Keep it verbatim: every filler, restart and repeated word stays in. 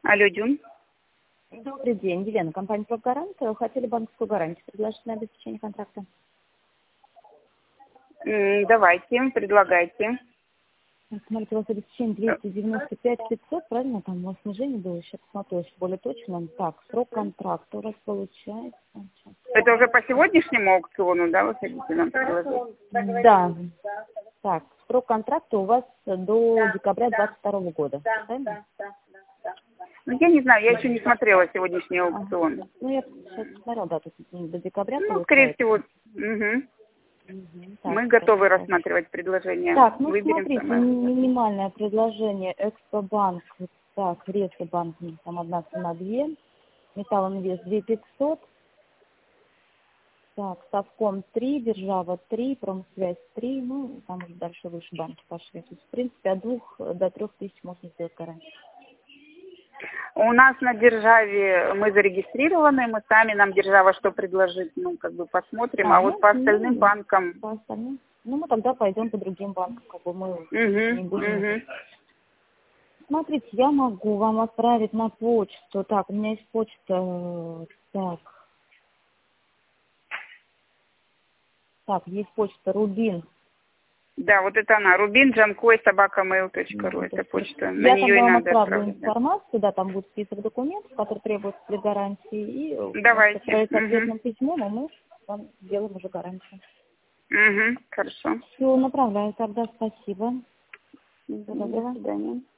Алло, Дюн. Добрый день, Елена, компания «Профгарант». Хотели банковскую гарантию предложить на обеспечение контракта? М, Давайте, предлагайте. Смотрите, у вас обеспечение двести девяносто пять пятьсот, правильно? Там у вас снижение было, сейчас посмотрю, если более точно. Так, срок контракта у вас получается. Сейчас. Это уже по сегодняшнему аукциону, да, вы хотите нам предложить? Да. Так, срок контракта у вас до декабря двадцать второго года, правильно? Ну, я не знаю, я еще не смотрела сегодняшний Ага. аукцион. Ну, я сейчас посмотрела, да, тут до декабря Ну, получается. скорее всего, мгм. Мгм. Так, Мы сейчас, готовы сейчас. рассматривать предложение. Так, ну Выберем смотрите, самое лучшее. минимальное предложение Экспобанк, так, Ресобанк, там одна цена две, Металлинвест две пятьсот, так, Совком три, Держава три, Промсвязь три, ну, там уже дальше выше банки пошли. То есть, в принципе, от двух до трех тысяч можно сделать гарантию. У нас на державе мы зарегистрированы, мы сами, нам держава что предложить, ну, как бы посмотрим, А, а вот ну, по остальным ну, банкам... по остальным, ну, мы тогда пойдем по другим банкам, как бы мы Угу, не будем. угу. Смотрите, я могу вам отправить на почту. Так, у меня есть почта. э, Так, так, есть почта Рубин. Да, вот это она, рубин джанкой собака мейл точка ру, Ну, то это есть, почта, на я нее тогда и вам надо отправлю отправлять. Да. информацию, да, там будет список документов, которые требуются для гарантии, и э, можете Давайте. отправить Угу. ответным письмом, а мы вам сделаем уже гарантию. Угу. Хорошо. Все, направляю тогда, спасибо. Всего Мгм. До доброго. свидания.